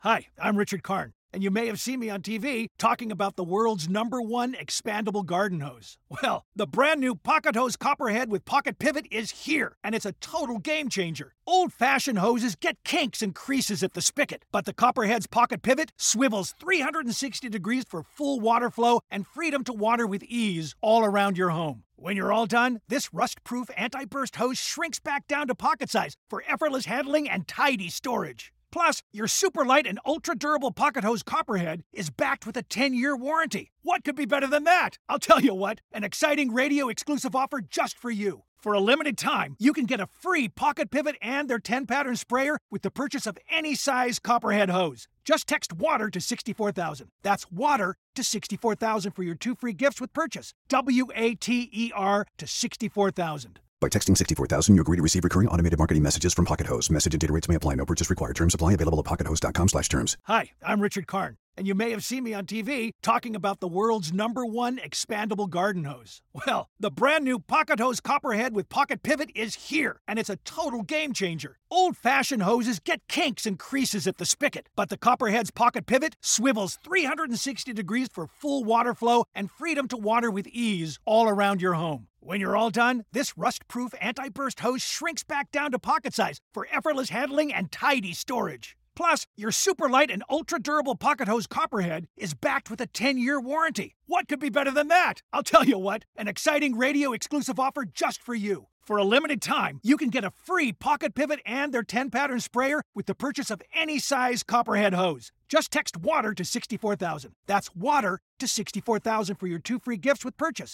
Hi, I'm Richard Karn, and you may have seen me on TV talking about the world's #1 expandable garden hose. Well, the brand new Pocket Hose Copperhead with Pocket Pivot is here, and it's a total game changer. Old-fashioned hoses get kinks and creases at the spigot, but the Copperhead's Pocket Pivot swivels 360 degrees for full water flow and freedom to water with ease all around your home. When you're all done, this rust-proof anti-burst hose shrinks back down to pocket size for effortless handling and tidy storage. Plus, your super light and ultra-durable Pocket Hose Copperhead is backed with a 10-year warranty. What could be better than that? I'll tell you what, an exciting radio-exclusive offer just for you. For a limited time, you can get a free Pocket Pivot and their 10-pattern sprayer with the purchase of any size Copperhead hose. Just text WATER to 64,000. That's WATER to 64,000 for your 2 free gifts with purchase. WATER to 64,000. By texting 64,000, you agree to receive recurring automated marketing messages from Pocket Hose. Message and data rates may apply. No purchase required. Terms apply. Available at pockethose.com/terms. Hi, I'm Richard Karn, and you may have seen me on TV talking about the world's #1 expandable garden hose. Well, the brand new Pocket Hose Copperhead with Pocket Pivot is here, and it's a total game changer. Old-fashioned hoses get kinks and creases at the spigot, but the Copperhead's Pocket Pivot swivels 360 degrees for full water flow and freedom to water with ease all around your home. When you're all done, this rust-proof anti-burst hose shrinks back down to pocket size for effortless handling and tidy storage. Plus, your super light and ultra-durable Pocket Hose Copperhead is backed with a 10-year warranty. What could be better than that? I'll tell you what, an exciting radio-exclusive offer just for you. For a limited time, you can get a free Pocket Pivot and their 10-pattern sprayer with the purchase of any size Copperhead hose. Just text WATER to 64,000. That's WATER to 64,000 for your 2 free gifts with purchase.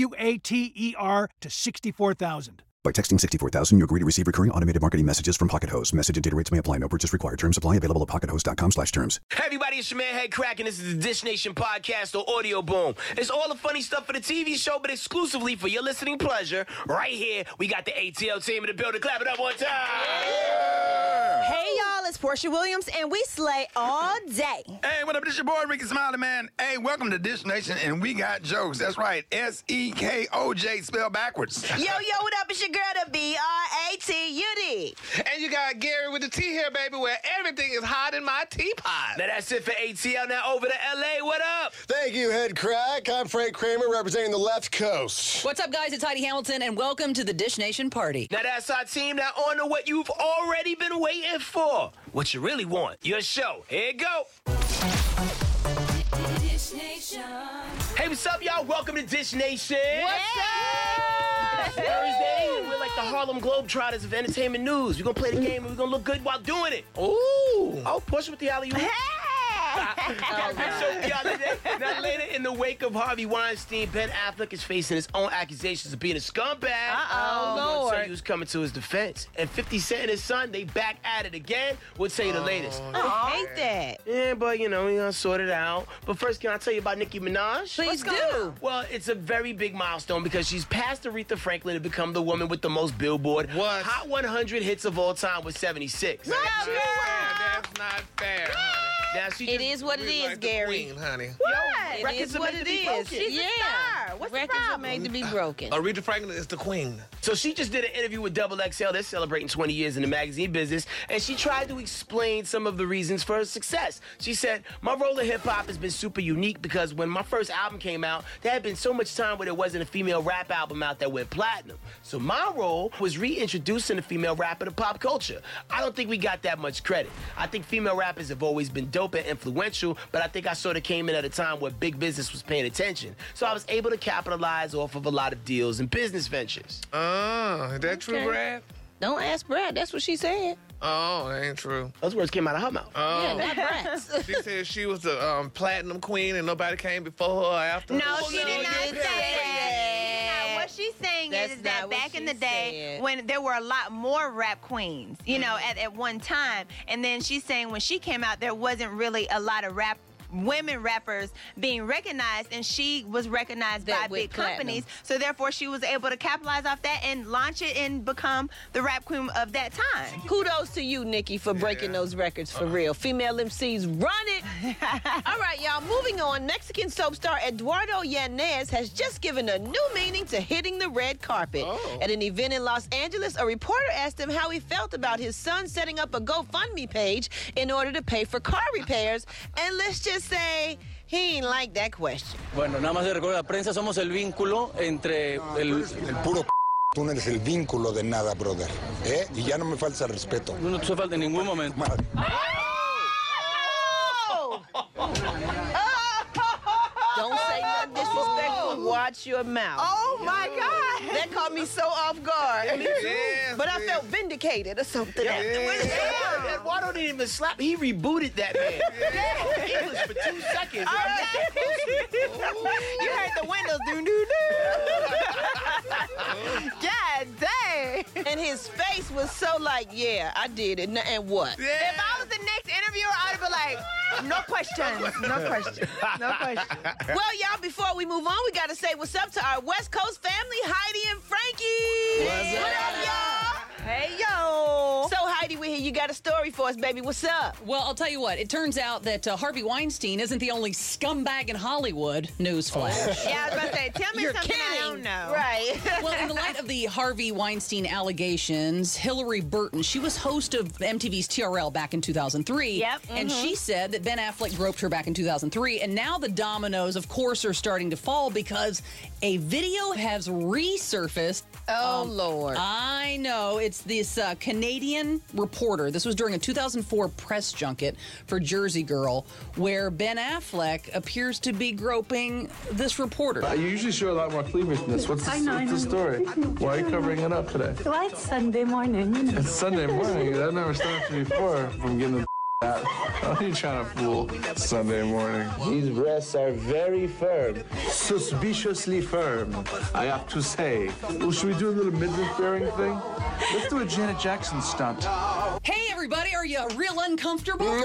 WATER to 64,000. By texting 64,000, you agree to receive recurring automated marketing messages from Pocket Hose. Message and data rates may apply. No purchase required. Terms apply. Available at pockethose.com/terms. Hey everybody, it's your man Head Crack, and this is the Dish Nation podcast or Audio Boom. It's all the funny stuff for the TV show, but exclusively for your listening pleasure. Right here, we got the ATL team in the building. Clap it up one time. Yeah. Hey y'all, it's Portia Williams, and we slay all day. Hey, what up? This your boy Ricky Smiley, man. Hey, welcome to Dish Nation, and we got jokes. That's right, SEKOJ spelled backwards. Yo, what up? It's your girl, the BRATUD. And you got Gary with the T here, baby, where everything is hot in my teapot. Now that's it for ATL. Now over to LA. What up? Thank you, Head Crack. I'm Frank Kramer, representing the left coast. What's up, guys? It's Heidi Hamilton, and welcome to the Dish Nation party. Now that's our team. Now on to what you've already been waiting for. What you really want. Your show. Here you go. Dish Nation. Hey, what's up, y'all? Welcome to Dish Nation. What's up? It's Thursday, and we're like the Harlem Globetrotters of entertainment news. We're going to play the game, and we're going to look good while doing it. Ooh. Oh, push with the alley-oop. Now, later in the wake of Harvey Weinstein, Ben Affleck is facing his own accusations of being a scumbag. We'll tell you who's coming to his defense. And 50 Cent and his son, they back at it again. We'll tell you the latest. I hate that. Yeah, but we're gonna sort it out. But first, can I tell you about Nicki Minaj? Please do. Well, it's a very big milestone because she's passed Aretha Franklin to become the woman with the most Billboard Hot 100 hits of all time with 76. That's not fair. Now, It is what it is, like Gary. Queen, honey. What? It It is what it is. She's a star. What's the Records are problem? made to be broken. Aretha Franklin is the queen. So she just did an interview with Double XL. They're celebrating 20 years in the magazine business, and she tried to explain some of the reasons for her success. She said, my role in hip-hop has been super unique because when my first album came out, there had been so much time where there wasn't a female rap album out that went platinum. So my role was reintroducing the female rapper to pop culture. I don't think we got that much credit. I think female rappers have always been dope and influential, but I think I sort of came in at a time where big business was paying attention. So I was able to capitalize off of a lot of deals and business ventures. Is that true, Brad? Don't ask Brad. That's what she said. Oh, that ain't true. Those words came out of her mouth. Yeah, not Brad's. She said she was the platinum queen and nobody came before her or after her. No, she did not say that. What she's saying That's is that not back what in the she day said. when there were a lot more rap queens, at one time, and then she's saying when she came out, there wasn't really a lot of rap women rappers being recognized, and she was recognized by big companies. So therefore, she was able to capitalize off that and launch it and become the rap queen of that time. Kudos to you, Nikki, for breaking those records for real. Female MCs, run it. All right, y'all, moving on. Mexican soap star Eduardo Yanez has just given a new meaning to hitting the red carpet. At an event in Los Angeles, a reporter asked him how he felt about his son setting up a GoFundMe page in order to pay for car repairs. And let's just say he ain't like that question. Bueno, nada más de recuerdo a la prensa, somos el vínculo entre el puro. Tú no eres el vínculo de nada, brother. Y ya no me falta el respeto. No te falta en ningún momento. Don't say nothing disrespectful. Watch your mouth. Oh, my God. That caught me so off guard. Me too. But I felt vindicated or something. Eduardo didn't even slap. He rebooted that man. English for 2 seconds. You heard the windows do-do-do. God dang. And his face was so like, yeah, I did it. And what? Yeah. If I was the next interviewer, I'd be like, no questions. No questions. No questions. Well, y'all, before we move on, we got to say what's up to our West Coast family, Heidi and Frankie. What up, y'all? Hey, yo. So, Heidi, we're here. You got a story for us, baby. What's up? Well, I'll tell you what. It turns out that Harvey Weinstein isn't the only scumbag in Hollywood. Newsflash. Yeah, I was about to say, tell me something kidding. I don't know. Right. Well, in the light of the Harvey Weinstein allegations, Hillary Burton, she was host of MTV's TRL back in 2003. Yep. And she said that Ben Affleck groped her back in 2003. And now the dominoes, of course, are starting to fall because a video has resurfaced. Oh, Lord. I know. It's this Canadian reporter. This was during a 2004 press junket for Jersey Girl, where Ben Affleck appears to be groping this reporter. You usually show a lot more cleavage than this. What's the story? Why are you covering it up today? Well, it's Sunday morning. It's Sunday morning. That never stopped me before from getting the out. What are you trying to fool? Sunday morning. These breasts are very firm. Suspiciously firm, I have to say. Well, should we do a little midriff bearing thing? Let's do a Janet Jackson stunt. Hey, everybody, are you real uncomfortable? I'm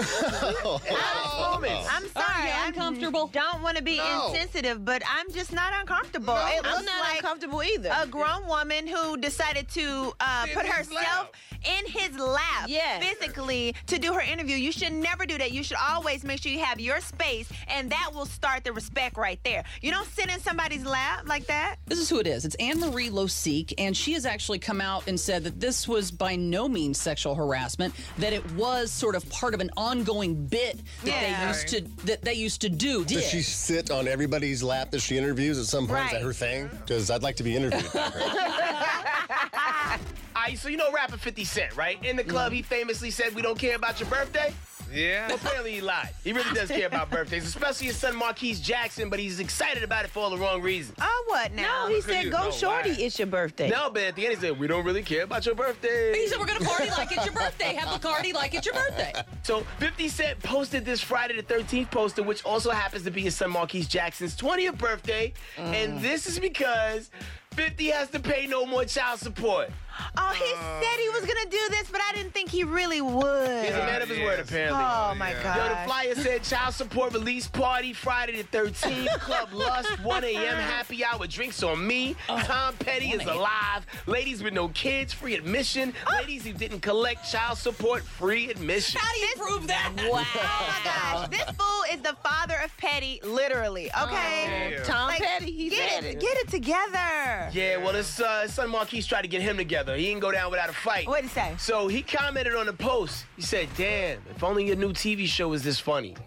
sorry. I'm uncomfortable. Don't want to be insensitive, but I'm just not uncomfortable. It looks I'm not like uncomfortable either. a grown woman who decided to put herself in his lap physically to do her interview. You should never do that. You should always make sure you have your space, and that will start the respect right there. You don't sit in somebody's lap like that. This is who it is. It's Anne-Marie Losique, and she has actually come out and said that this was by no means sexual harassment, that it was sort of part of an ongoing bit that they used to do. Does she sit on everybody's lap that she interviews at some point? Is that her thing? Because I'd like to be interviewed by her. So you know rapper 50 Cent, right? In the club, he famously said, "We don't care about your birthday." Yeah. Well, apparently he lied. He really does care about birthdays, especially his son Marquise Jackson, but he's excited about it for all the wrong reasons. Oh, what now? No, he said, go shorty, it's your birthday. No, but at the end he said, "We don't really care about your birthday." He said, we're going to party like it's your birthday. Have the party like it's your birthday. So 50 Cent posted this Friday the 13th poster, which also happens to be his son Marquise Jackson's 20th birthday. And this is because 50 has to pay no more child support. Oh, he said he was going to do this, but I didn't think he really would. He's a man of his word, apparently. Oh, my God. Yo, the flyer said child support release party Friday the 13th. Club Lust, 1 a.m. happy hour. Drinks on me. Tom Petty is alive. Ladies with no kids, free admission. Ladies who didn't collect child support, free admission. How do you prove that? Wow. Oh, my gosh. This fool is the father of Petty, literally, okay? Tom Petty, he said it. Get it together. Yeah, well, his son Marquise tried to get him together. He didn't go down without a fight. What'd he say? So he commented on the post. He said, "Damn, if only your new TV show was this funny."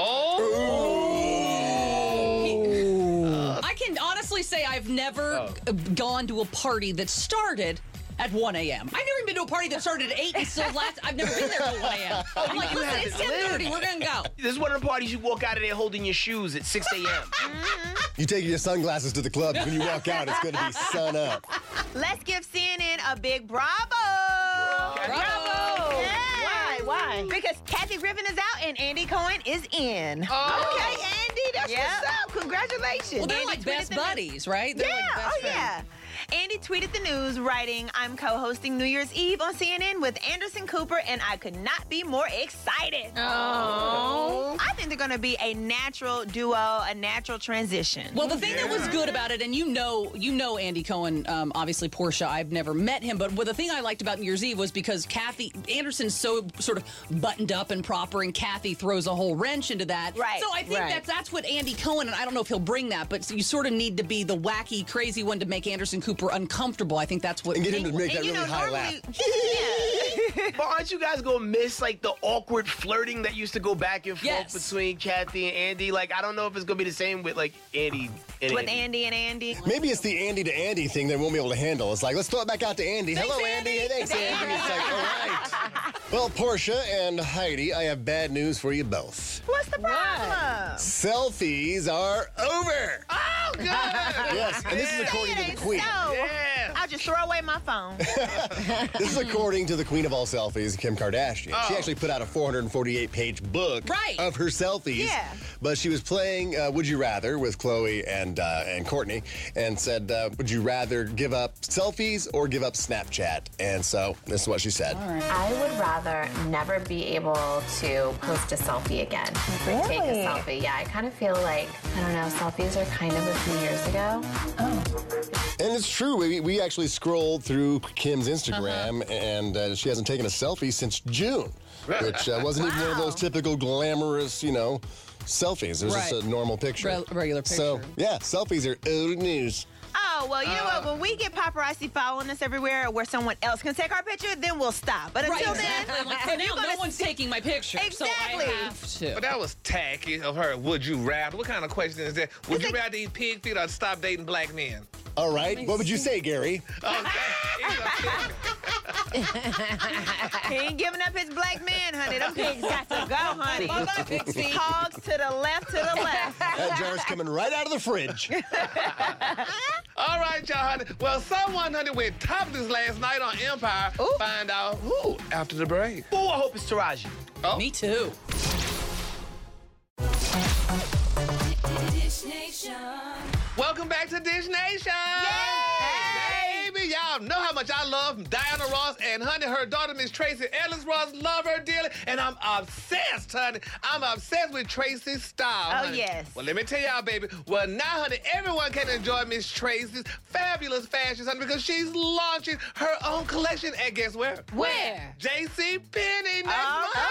I can honestly say I've never gone to a party that started at 1 a.m. I've never even been to a party that started at 8 and still lasts. I've never been there till 1 a.m. I'm like, listen, it's 10:30. We're going to go. This is one of the parties you walk out of there holding your shoes at 6 a.m. You take your sunglasses to the club. When you walk out, it's going to be sun up. Let's give CNN a big bravo. Bravo. Yes. Why? Because Kathy Griffin is out and Andy Cohen is in. Okay, Andy, that's what's up. Congratulations. Well, they're Andy like best tweeted buddies, right? They're like best friends. yeah. Andy tweeted the news, writing, "I'm co-hosting New Year's Eve on CNN with Anderson Cooper, and I could not be more excited." Oh. I think they're going to be a natural duo, a natural transition. Well, the thing that was good about it, and you know Andy Cohen, obviously Portia, I've never met him, but the thing I liked about New Year's Eve was because Kathy Anderson's so sort of buttoned up and proper, and Kathy throws a whole wrench into that. Right. So I think that's what Andy Cohen, and I don't know if he'll bring that, but you sort of need to be the wacky, crazy one to make Anderson Cooper uncomfortable. I think that's what... And get him to make that really high laugh. But aren't you guys going to miss, like, the awkward flirting that used to go back and forth between Kathy and Andy? Like, I don't know if it's going to be the same with, like, Andy and with Andy and Andy. Maybe it's the Andy to Andy thing they won't be able to handle. It's like, let's throw it back out to Andy. Thanks, Hello, Andy. Hey, thanks, Andy. It's like, all right. Well, Portia and Heidi, I have bad news for you both. What's the problem? Selfies are over. Oh, good. Yes, and this is according to the Queen. I'll just throw away my phone. This is according to the Queen of all selfies, Kim Kardashian. She actually put out a 448-page book of her selfies. Yeah. But she was playing Would You Rather with Khloe and Kourtney and said, would you rather give up selfies or give up Snapchat? And so this is what she said. I would rather never be able to post a selfie again. Really? Take a selfie. Yeah, I kind of feel like, I don't know, selfies are kind of a few years ago. And it's true. We actually scrolled through Kim's Instagram, and she hasn't taken a selfie since June, which wasn't even one of those typical glamorous, selfies. It was just a normal picture. Regular picture. So, yeah, selfies are old news. Oh, well, you know what? When we get paparazzi following us everywhere where someone else can take our picture, then we'll stop. But until then... Like, for now, no one's taking my picture, so I have to. But that was tacky of her. Would you rather? What kind of question is that? Would you rather eat pig feet or stop dating black men? All right. What would you say, Gary? He ain't giving up his black man, honey. Them pigs got to go, honey. Hogs to the left, to the left. That jar's coming right out of the fridge. All right, y'all, honey. Well, someone, honey, went topless last night on Empire. Find out who after the break. Oh, I hope it's Taraji. Oh. Me too. Welcome back to Dish Nation. Yay! Baby, y'all know how much I love Diana Ross, and honey, her daughter, Miss Tracy Ellis Ross, love her dearly, and I'm obsessed, honey. I'm obsessed with Tracy's style, honey. Yes. Well, let me tell y'all, baby. Well, now, honey, everyone can enjoy Miss Tracy's fabulous fashions, honey, because she's launching her own collection at guess where? Where? JCPenney next All month.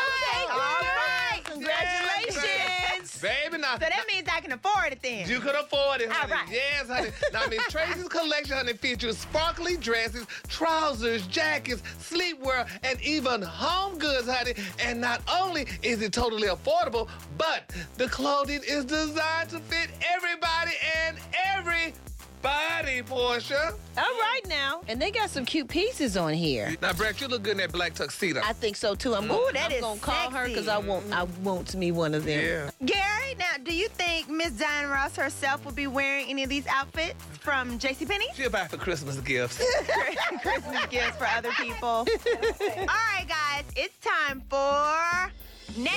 right. Congratulations. Baby, now. So that means I can afford it then. You could afford it, honey. All right. Yes, honey. Now, Miss Tracy's collection, honey, features sparkly dresses, trousers, jackets, sleepwear, and even home goods, honey. And not only is it totally affordable, but the clothing is designed to fit everybody and everybody, Portia. All right now. And they got some cute pieces on here. Now, Brett, you look good in that black tuxedo. I think so, too. I'm going to call her because I want me one of them. Yeah. Gary, now, do you think Miss Diana Ross herself will be wearing any of these outfits from JCPenney? She'll buy for Christmas gifts. Christmas gifts for other people. All right, guys, it's time for Nailed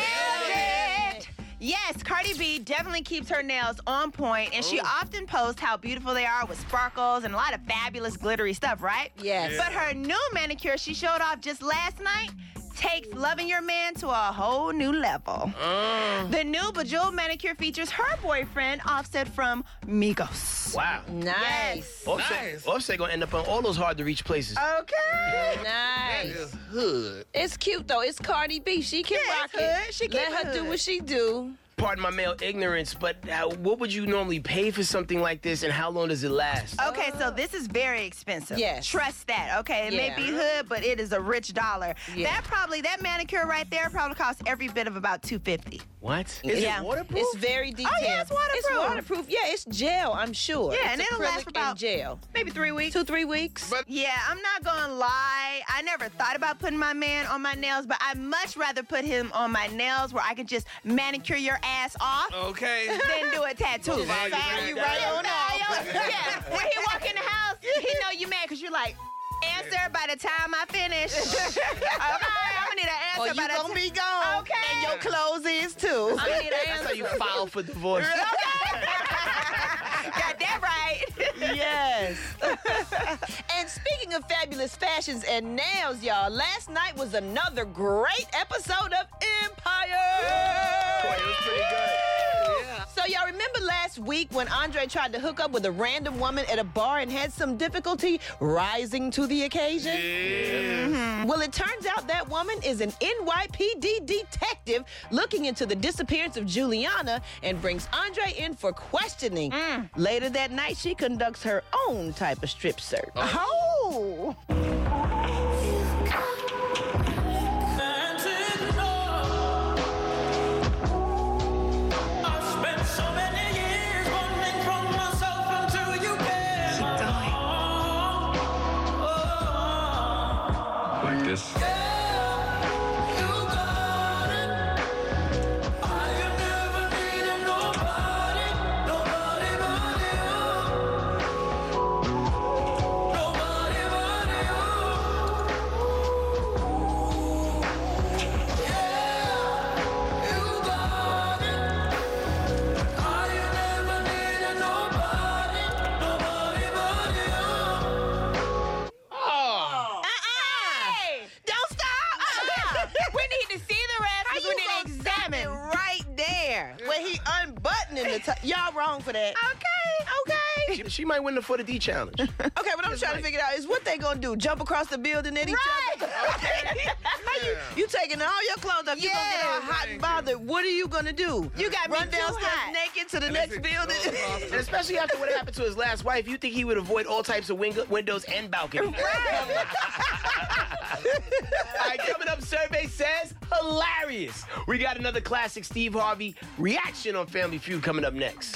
It! Yes, Cardi B definitely keeps her nails on point, and she often posts how beautiful they are with sparkles and a lot of fabulous glittery stuff, right? Yes. But her new manicure she showed off just last night takes loving your man to a whole new level. The new Bejeweled manicure features her boyfriend, Offset from Migos. Wow. Nice. Offset gonna end up on all those hard-to-reach places. Okay. Nice. That is hood. It's cute, though. It's Cardi B. She can rock it. Hood. She Let her do what she do. Pardon my male ignorance, but what would you normally pay for something like this, and how long does it last? Okay, so this is very expensive. Yes. Trust that. Okay, it may be hood, but it is a rich dollar. Yeah. That manicure right there probably costs every bit of about $250. What? Is it waterproof? It's very detailed. Oh, yeah, it's waterproof. It's waterproof. Yeah, it's gel, I'm sure. Yeah, it's and it'll last for about gel. maybe 3 weeks. 2-3 weeks. But Yeah, I'm not gonna lie. I never thought about putting my man on my nails, but I'd much rather put him on my nails where I can just manicure your ass off okay. than do a tattoo. File you right on off. Yeah, when he walk in the house, he know you mad because you're like, answer by the time I finish. Okay, I'm gonna need an answer by the time. be gone. Okay. And your clothes is, too. I need an That's answer. how you file for divorce. Got that right. Yes. And speaking of fabulous fashions and nails, y'all, last night was another great episode of Empire. It was pretty good. last week when Andre tried to hook up with a random woman at a bar and had some difficulty rising to the occasion? Yeah. Well, it turns out that woman is an NYPD detective looking into the disappearance of Juliana and brings Andre in for questioning. Later that night, she conducts her own type of strip search. Oh! Like this. Y'all wrong for that. Okay. She might win the Foot of D challenge. Okay, what I'm trying to figure out is what they gonna do? Jump across the building at each other? Okay. you taking all your clothes off? You gonna get all hot and bothered. What are you gonna do? You got run me too downstairs hot. naked to the next building. And especially after what happened to his last wife, you think he would avoid all types of windows and balconies. All right, coming up, survey says hilarious. We got another classic Steve Harvey reaction on Family Feud coming up next.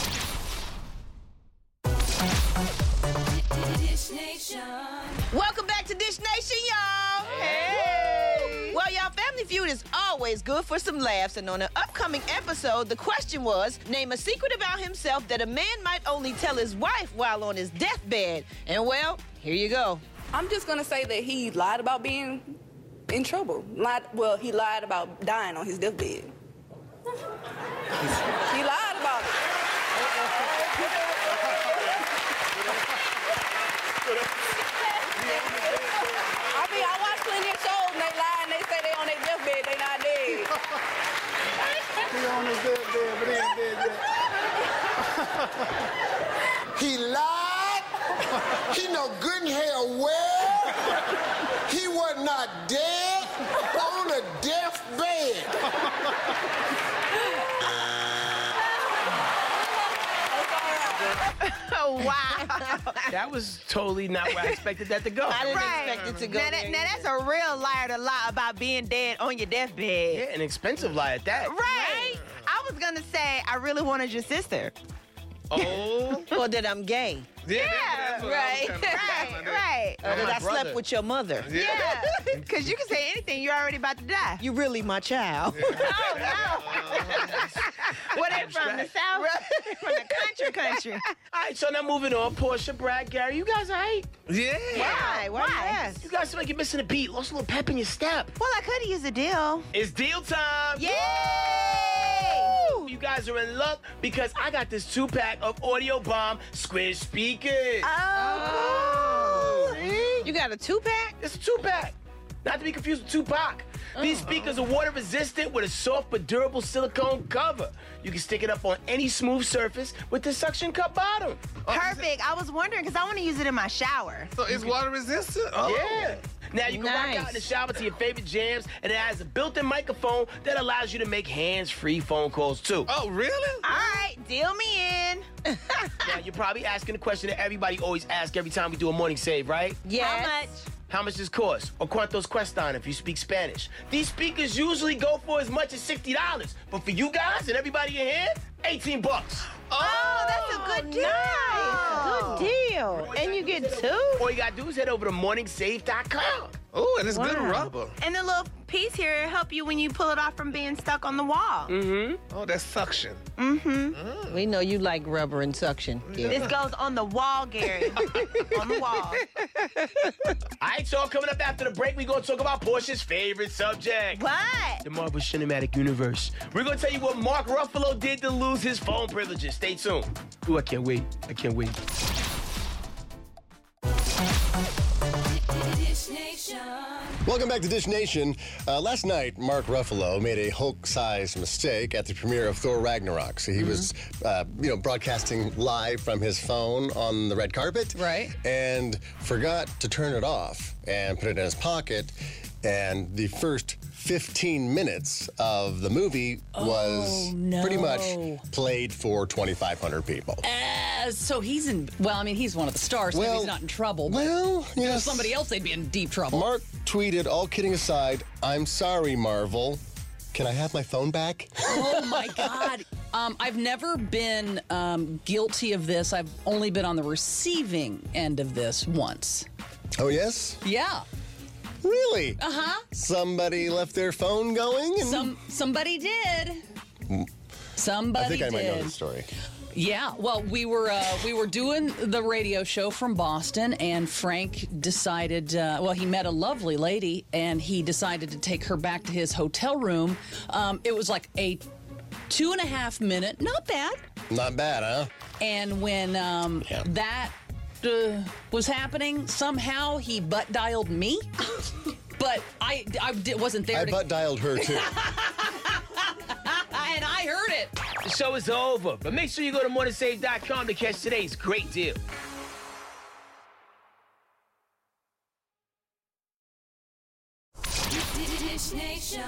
Welcome back to Dish Nation, y'all. Hey. Well, y'all, Family Feud is always good for some laughs. And on an upcoming episode, the question was, name a secret about himself that a man might only tell his wife while on his deathbed. And, well, here you go. I'm just going to say that he lied about being in trouble. He lied about dying on his deathbed. He lied about it. I mean, I watch plenty of shows and they lie and they say they on their deathbed, they not dead. He on his deathbed, but he ain't dead yet. He lied. He know good and hell well. He was not dead on a deathbed. Oh, wow. That was totally not where I expected that to go. I didn't expect it to go. Now that's a real liar to lie about being dead on your deathbed. Yeah, an expensive lie at that. Right. I was going to say, I really wanted your sister. Oh. Or that I'm gay. Yeah, right. Or that I slept with your mother. Yeah. Because you can say anything, you're already about to die. You really my child. Oh, no. Where they from? The South? From the country. All right, so now moving on. Portia, Brad, Gary, you guys all right? Yeah. Why? You guys seem like you're missing a beat. Lost a little pep in your step. Well, I could use a deal. It's deal time. Yay! You guys are in luck because I got this 2-pack of Audio Bomb Squish speakers. Oh, cool. You got a 2-pack? It's a 2-pack. Not to be confused with Tupac. These speakers are water resistant with a soft but durable silicone cover. You can stick it up on any smooth surface with the suction cup bottom. Perfect. I was wondering because I want to use it in my shower. So it's water resistant? Oh. Yeah. Now you can rock out in the shower to your favorite jams, and it has a built-in microphone that allows you to make hands-free phone calls too. Oh, really? All right, deal me in. Now you're probably asking the question that everybody always asks every time we do a morning save, right? Yes. How much? How much does cost? Or cuantos cuestan if you speak Spanish. These speakers usually go for as much as $60, but for you guys and everybody in here, $18. Oh, that's a good deal. Nice. Good deal. And you get 2? All you gotta do is head over to morningsave.com. Oh, and it's good rubber. And the little piece here help you when you pull it off from being stuck on the wall. Mm-hmm. Oh, that's suction. Mm-hmm. We know you like rubber and suction. Yeah. This goes on the wall, Gary. On the wall. All right, so coming up after the break, we're gonna talk about Portia's favorite subject. What? The Marvel Cinematic Universe. We're gonna tell you what Mark Ruffalo did to lose his phone privileges. Stay tuned. Ooh, I can't wait. I can't wait. Dish Nation. Welcome back to Dish Nation. Last night, Mark Ruffalo made a Hulk-sized mistake at the premiere of Thor Ragnarok. So he was, broadcasting live from his phone on the red carpet. Right. And forgot to turn it off and put it in his pocket. And the first 15 minutes of the movie was pretty much played for 2,500 people. So he's he's one of the stars, so he's not in trouble. Well, yes. Somebody else, they'd be in deep trouble. Mark tweeted, all kidding aside, I'm sorry, Marvel. Can I have my phone back? Oh, my God. I've never been guilty of this. I've only been on the receiving end of this once. Oh, yes? Yeah. Really? Uh-huh. Somebody left their phone going? And... Somebody did. Somebody did. I think I might know the story. Yeah, well, we were doing the radio show from Boston, and Frank decided, he met a lovely lady, and he decided to take her back to his hotel room. It was like a 2.5 minute, not bad. Not bad, huh? And when that was happening, somehow he butt dialed me, but I wasn't there. I butt dialed her, too. And I heard it. The show is over, but make sure you go to morningsave.com to catch today's great deal. Dish Nation.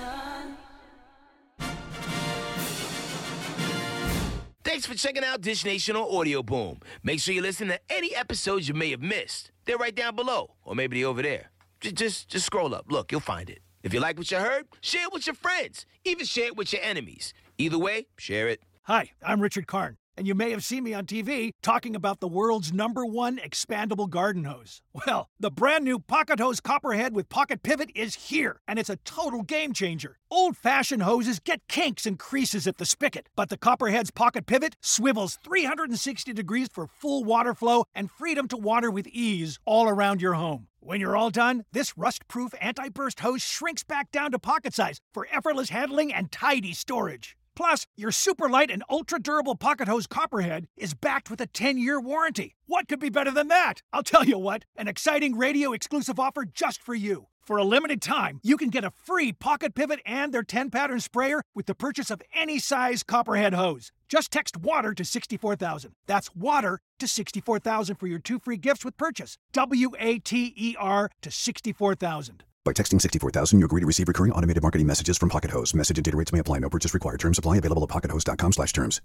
Thanks for checking out Dish Nation on Audio Boom. Make sure you listen to any episodes you may have missed. They're right down below, or maybe they're over there. Just scroll up. Look, you'll find it. If you like what you heard, share it with your friends. Even share it with your enemies. Either way, share it. Hi, I'm Richard Karn, and you may have seen me on TV talking about the world's #1 expandable garden hose. Well, the brand new Pocket Hose Copperhead with Pocket Pivot is here, and it's a total game changer. Old-fashioned hoses get kinks and creases at the spigot, but the Copperhead's Pocket Pivot swivels 360 degrees for full water flow and freedom to water with ease all around your home. When you're all done, this rust-proof anti-burst hose shrinks back down to pocket size for effortless handling and tidy storage. Plus, your super light and ultra-durable Pocket Hose Copperhead is backed with a 10-year warranty. What could be better than that? I'll tell you what, an exciting radio-exclusive offer just for you. For a limited time, you can get a free Pocket Pivot and their 10-pattern sprayer with the purchase of any size Copperhead hose. Just text WATER to 64,000. That's WATER to 64,000 for your 2 free gifts with purchase. WATER to 64,000. By texting 64,000, you agree to receive recurring automated marketing messages from Pocket Hose. Message and data rates may apply. No purchase required. Terms apply. Available at pockethose.com/terms.